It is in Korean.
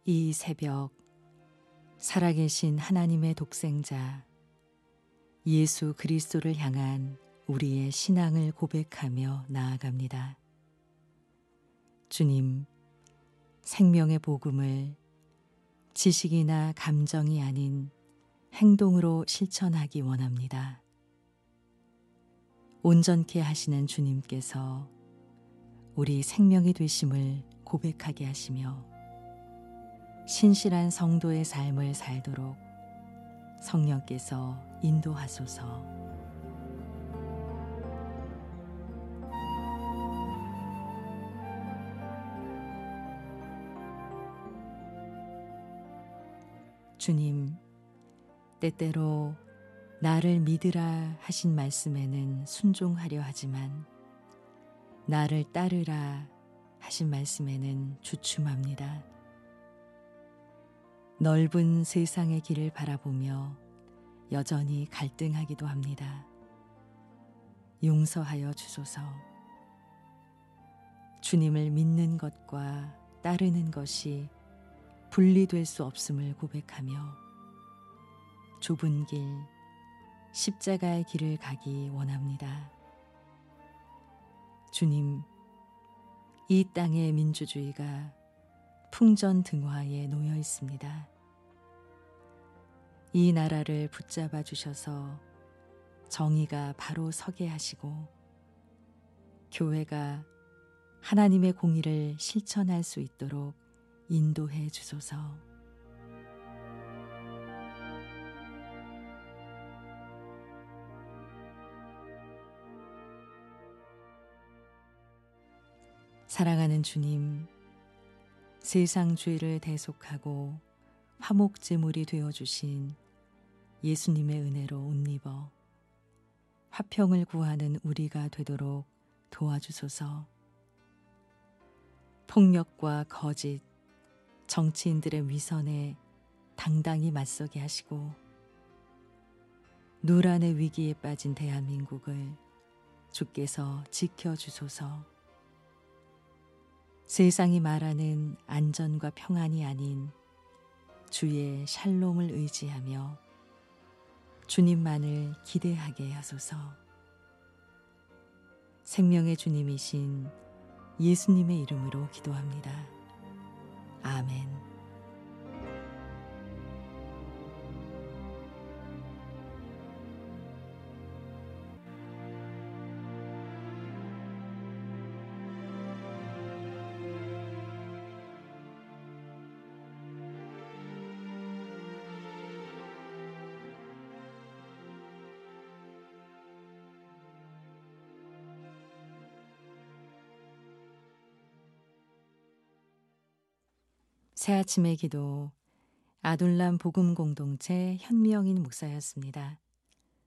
이 새벽 살아계신 하나님의 독생자 예수 그리스도를 향한 우리의 신앙을 고백하며 나아갑니다. 주님, 생명의 복음을 지식이나 감정이 아닌 행동으로 실천하기 원합니다. 온전케 하시는 주님께서 우리 생명이 되심을 고백하게 하시며 신실한 성도의 삶을 살도록 성령께서 인도하소서. 주님, 때때로 나를 믿으라 하신 말씀에는 순종하려 하지만 나를 따르라 하신 말씀에는 주춤합니다. 넓은 세상의 길을 바라보며 여전히 갈등하기도 합니다. 용서하여 주소서. 주님을 믿는 것과 따르는 것이 분리될 수 없음을 고백하며 좁은 길, 십자가의 길을 가기 원합니다. 주님, 이 땅의 민주주의가 풍전등화에 놓여 있습니다. 이 나라를 붙잡아 주셔서 정의가 바로 서게 하시고 교회가 하나님의 공의를 실천할 수 있도록 인도해 주소서. 사랑하는 주님, 세상 죄를 대속하고 화목제물이 되어주신 예수님의 은혜로 옷 입어 화평을 구하는 우리가 되도록 도와주소서. 폭력과 거짓, 정치인들의 위선에 당당히 맞서게 하시고 노란의 위기에 빠진 대한민국을 주께서 지켜주소서. 세상이 말하는 안전과 평안이 아닌 주의 샬롬을 의지하며 주님만을 기대하게 하소서. 생명의 주님이신 예수님의 이름으로 기도합니다. 아멘. 새아침의 기도 아둘람 복음 공동체 현미영인 목사였습니다.